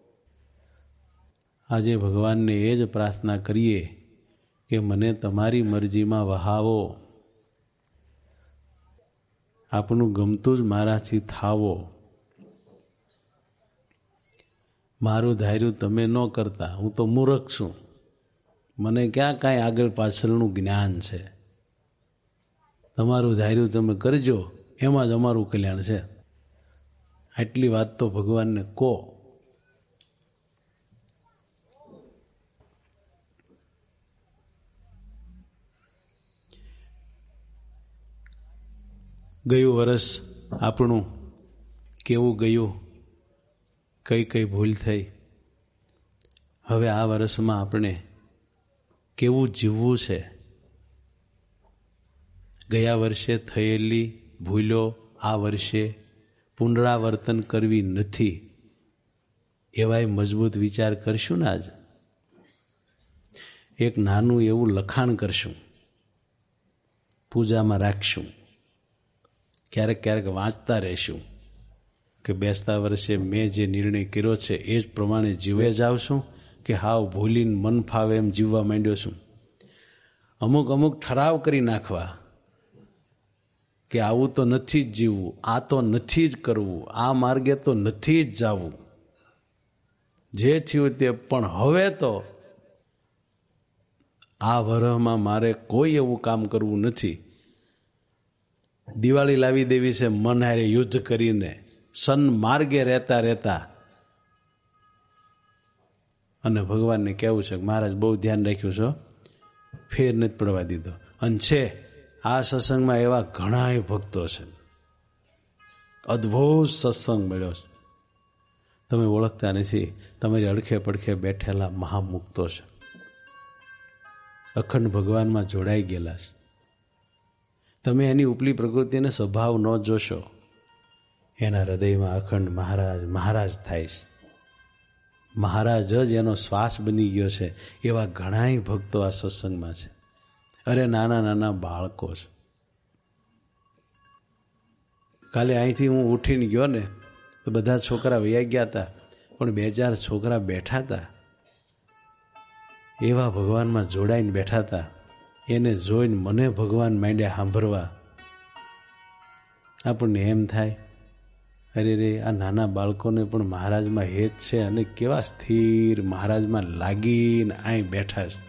આજે ભગવાનને એ જ પ્રાર્થના કરીએ કે મને તમારી મરજીમાં વહાવો. આપનું ગમતું જ મારાથી થાવો. મારું ધાર્યું તમે ન કરતા, હું તો મૂર્ખ છું, મને ક્યાં કાંઈ આગળ પાછળનું જ્ઞાન છે. તમારું ધાર્યું તમે કરજો, એમાં જ અમારું કલ્યાણ છે. આટલી વાત તો ભગવાનને કહો. ગયું વર્ષ આપણું કેવું ગયું, કઈ કઈ ભૂલ થઈ, હવે આ વર્ષમાં આપણે કેવું જીવવું છે? ગયા વર્ષે થયેલી ભૂલો આ વર્ષે પુનરાવર્તન કરવી નથી, એવાય મજબૂત વિચાર કરશું ને. આજ એક નાનું એવું લખાણ કરશું, પૂજામાં રાખશું, ક્યારેક ક્યારેક વાંચતા રહેશું કે બેસતા વર્ષે મેં જે નિર્ણય કર્યો છે એ જ પ્રમાણે જીવે જાવશું કે હાવ ભૂલીને મન ફાવે એમ જીવવા માંડ્યો છું. અમુક અમુક ઠરાવ કરી નાખવા કે આવું તો નથી જ જીવવું, આ તો નથી જ કરવું, આ માર્ગે તો નથી જ જવું. જે થયું તે, પણ હવે તો આ વરહમાં મારે કોઈ એવું કામ કરવું નથી. દિવાળી લાવી દેવી છે મન હારે યુદ્ધ કરીને, સન્માર્ગે રહેતા રહેતા. અને ભગવાનને કહેવું છે કે મહારાજ બહુ ધ્યાન રાખ્યું છો, ફેર નથી પડવા દીધો. અને છે આ સત્સંગમાં એવા ઘણાય ભક્તો છે, અદ્ભુત સત્સંગ મળ્યો છે, તમે ઓળખતા નથી. તમારી અડખે પડખે બેઠેલા મહામુક્તો છે, અખંડ ભગવાનમાં જોડાઈ ગયેલા છે. તમે એની ઉપલી પ્રકૃતિને સ્વભાવ ન જોશો, એના હૃદયમાં અખંડ મહારાજ મહારાજ થાય છે. મહારાજ જ એનો શ્વાસ બની ગયો છે. એવા ઘણાય ભક્તો આ સત્સંગમાં છે. અરે નાના નાના બાળકો છે. કાલે અહીંથી હું ઉઠીને ગયો ને તો બધા છોકરા વયા ગયા હતા, પણ 2-4 છોકરા બેઠા હતા, એવા ભગવાનમાં જોડાઈને બેઠા હતા. એને જોઈને મને ભગવાન માંડ્યા સાંભળવા. આપણને એમ થાય, અરે રે, આ નાના બાળકોને પણ મહારાજમાં હેત છે અને કેવા સ્થિર મહારાજમાં લાગીને અહીં બેઠા છે.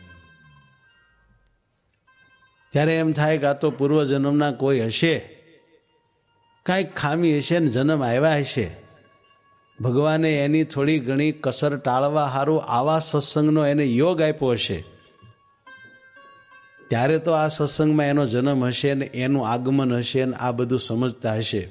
ત્યારે એમ થાય કે આ તો પૂર્વજન્મના કોઈ હશે, કાંઈક ખામી હશે ને જન્મ આવ્યા હશે. ભગવાને એની થોડી ઘણી કસર ટાળવા સારું આવા સત્સંગનો એને યોગ આપ્યો હશે. ત્યારે તો આ સત્સંગમાં એનો જન્મ હશે ને એનું આગમન હશે ને આ બધું સમજતા હશે.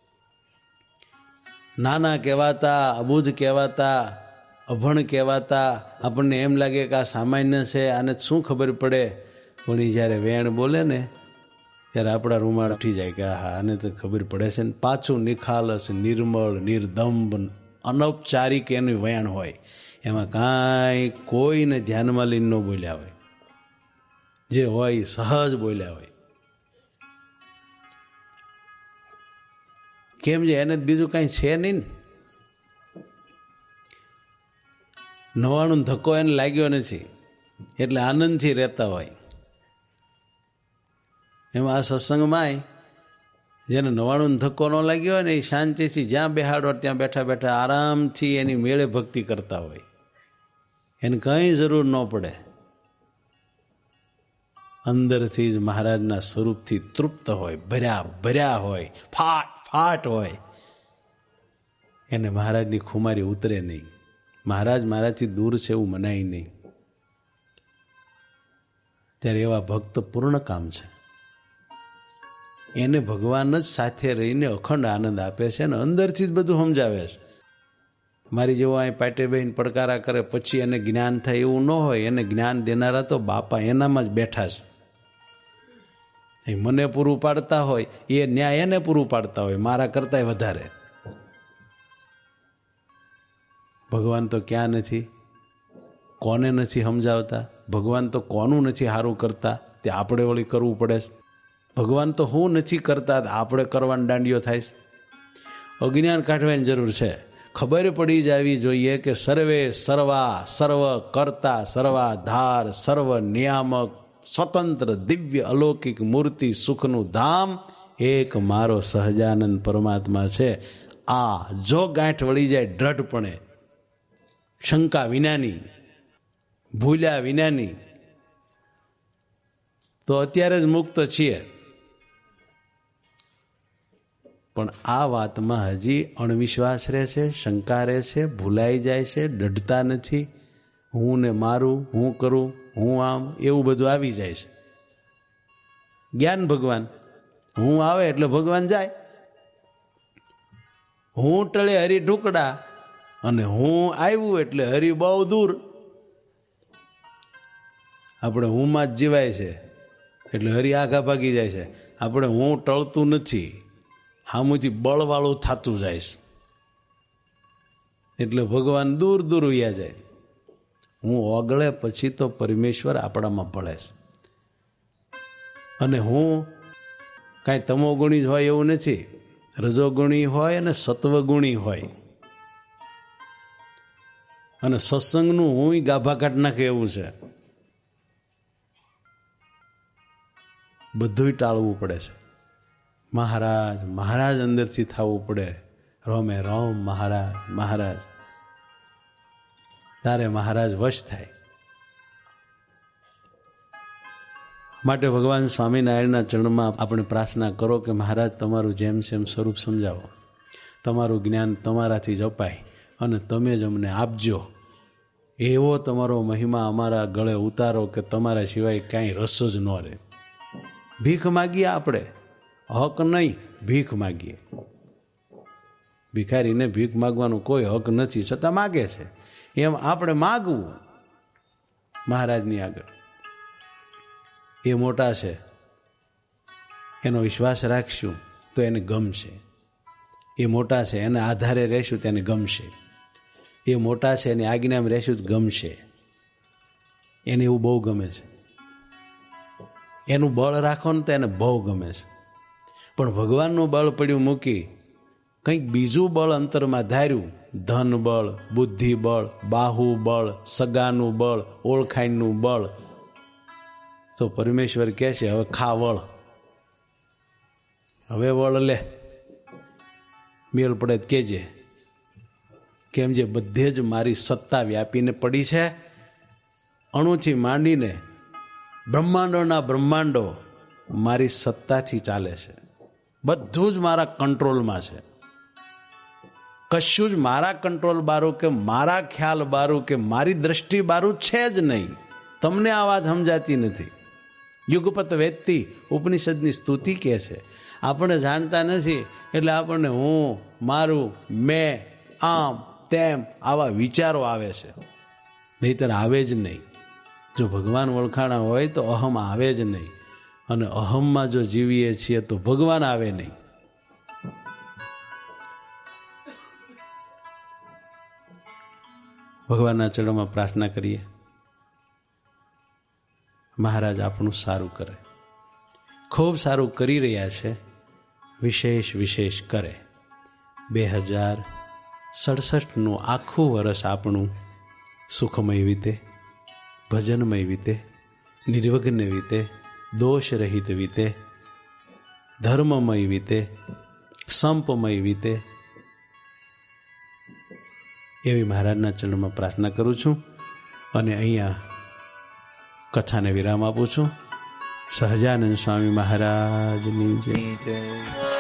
નાના કહેવાતા, અબુધ કહેવાતા, અભણ કહેવાતા, આપણને એમ લાગે કે આ સામાન્ય છે, આને શું ખબર પડે. પણ એ જ્યારે વેણ બોલે ને ત્યારે આપણા રૂમાળ ઉઠી જાય કે હા, આને તો ખબર પડે છે ને. પાછું નિખાલસ, નિર્મળ, નિર્દંભ, અનૌપચારિક એનું વેણ હોય. એમાં કાંઈ કોઈને ધ્યાનમાં લઈને ન બોલ્યા હોય, જે હોય સહજ બોલ્યા હોય. કેમ છે? એને બીજું કાંઈ છે નહીં ને. 99 ધક્કો એને લાગ્યો નથી એટલે આનંદથી રહેતા હોય. એમાં આ સત્સંગમાં જેને 99 ધક્કો ન લાગ્યો હોય ને એ શાંતિથી જ્યાં બેહાડો ત્યાં બેઠા બેઠા આરામથી એની મેળે ભક્તિ કરતા હોય. એને કંઈ જરૂર ન પડે. અંદરથી જ મહારાજના સ્વરૂપથી તૃપ્ત હોય, ભર્યા હોય, ફાટ હોય. એને મહારાજની ખુમારી ઉતરે નહીં. મહારાજ મારાથી દૂર છે એવું મનાય નહીં. ત્યારે એવા ભક્ત પૂર્ણ કામ છે. એને ભગવાન જ સાથે રહીને અખંડ આનંદ આપે છે અને અંદરથી જ બધું સમજાવે છે. મારી જેવો અહીં પાટે બેહીને પડકારા કરે પછી એને જ્ઞાન થાય એવું ન હોય. એને જ્ઞાન દેનારા તો બાપા એનામાં જ બેઠા છે. મને પૂરું પાડતા હોય એ ન્યાય એને પૂરું પાડતા હોય, મારા કરતાંય વધારે. ભગવાન તો ક્યાં નથી, કોને નથી સમજાવતા. ભગવાન તો કોનું નથી સારું કરતા, તે આપણે વળી કરવું પડે છે. ભગવાન તો હું નથી કરતા, આપણે કરવાનો દાંડિયો થાય છે. અજ્ઞાન કાઢવાની જરૂર છે. ખબર પડી જવી જોઈએ કે સર્વે સર્વા, સર્વ કરતા, સર્વાધાર, સર્વ નિયામક, સ્વતંત્ર, દિવ્ય, અલૌકિક મૂર્તિ, સુખનું ધામ એક મારો સહજાનંદ પરમાત્મા છે. આ જો ગાંઠ વળી જાય દ્રઢપણે, શંકા વિનાની, ભૂલ્યા વિનાની, તો અત્યારે જ મુક્ત છીએ. પણ આ વાતમાં હજી અણવિશ્વાસ રહે છે, શંકા રહે છે, ભૂલાઈ જાય છે, દઢતા નથી. હું ને મારું, હું કરું, હું આમ, એવું બધું આવી જાય છે. જ્ઞાન ભગવાન, હું આવે એટલે ભગવાન જાય. હું ટળે હરી ઢુકડા અને હું આવ્યું એટલે હરી બહુ દૂર. આપણે હુંમાં જ જીવાય છે એટલે હરી આઘા ભાગી જાય છે. આપણે હું ટળતું નથી, હામુથી બળવાળું થતું જાય છે એટલે ભગવાન દૂર દૂર વયા જાય. હું ઓગળે પછી તો પરમેશ્વર આપણામાં ભળે છે. અને હું કાંઈ તમોગુણી જ હોય એવું નથી. રજોગુણી હોય અને સત્વગુણી હોય. અને સત્સંગનું હું ગાભા કાઢ નાખે એવું છે. બધું ટાળવું પડે છે. મહારાજ મહારાજ અંદરથી થવું પડે. રોમે રોમ મહારાજ મહારાજ. તારે મહારાજ વશ થાય. માટે ભગવાન સ્વામિનારાયણના ચરણમાં આપણે પ્રાર્થના કરો કે મહારાજ તમારું જેમ છે એમ સ્વરૂપ સમજાવો. તમારું જ્ઞાન તમારાથી જ અપાય અને તમે જ અમને આપજો. એવો તમારો મહિમા અમારા ગળે ઉતારો કે તમારા સિવાય કાંઈ રસ જ ન રહે. ભીખ માગીએ આપણે, હક નહીં, ભીખ માગીએ. ભિખારીને ભીખ માગવાનો કોઈ હક નથી, છતાં માગે છે. એમ આપણે માગવું મહારાજની આગળ. એ મોટા છે, એનો વિશ્વાસ રાખશું તો એને ગમશે. એ મોટા છે, એના આધારે રહેશું તો એને ગમશે. એ મોટા છે, એની આજ્ઞામાં રહેશું તો ગમશે. એને એવું બહુ ગમે છે. એનું બળ રાખો ને તો એને બહુ ગમે છે. પણ ભગવાનનું બળ પડ્યું મૂકી કંઈક બીજું બળ અંતરમાં ધાર્યું, ધન બળ, બુદ્ધિ બળ, બાહુબળ, સગાનું બળ, ઓળખાણનું બળ, તો પરમેશ્વર કહે છે હવે ખા વળ, હવે વળ લે, મેળ પડે તો કહેજે. કેમ જે બધે જ મારી સત્તા વ્યાપીને પડી છે, અણુથી માંડીને બ્રહ્માંડોના બ્રહ્માંડો મારી સત્તાથી ચાલે છે, બધું જ મારા કંટ્રોલમાં છે. કશું જ મારા કંટ્રોલ બારું કે મારા ખ્યાલ બારું કે મારી દ્રષ્ટિ બારું છે જ નહીં. તમને આ વાત સમજાતી નથી. યુગપત વેદતી ઉપનિષદની સ્તુતિ કહે છે, આપણે જાણતા નથી એટલે આપણને હું, મારું, મેં, આમ તેમ આવા વિચારો આવે છે, નહીતર આવે જ નહીં. જો ભગવાન ઓળખાણા હોય તો અહમ આવે જ નહીં, અને અહમમાં જો જીવીએ છીએ તો ભગવાન આવે નહીં. ભગવાનના ચરણોમાં પ્રાર્થના કરીએ, મહારાજ આપણું સારું કરે, ખૂબ સારું કરી રહ્યા છે, વિશેષ વિશેષ કરે. 2067નું આખું વર્ષ આપણું સુખમય વીતે, ભજનમય વીતે, નિર્વિઘ્ન વીતે, દોષ રહિત વીતે, ધર્મમય વીતે, સંપમય વીતે, એવી મહારાજના ચરણમાં પ્રાર્થના કરું છું. અને અહીંયા કથાને વિરામ આપું છું. સહજાનંદ સ્વામી મહારાજની જય.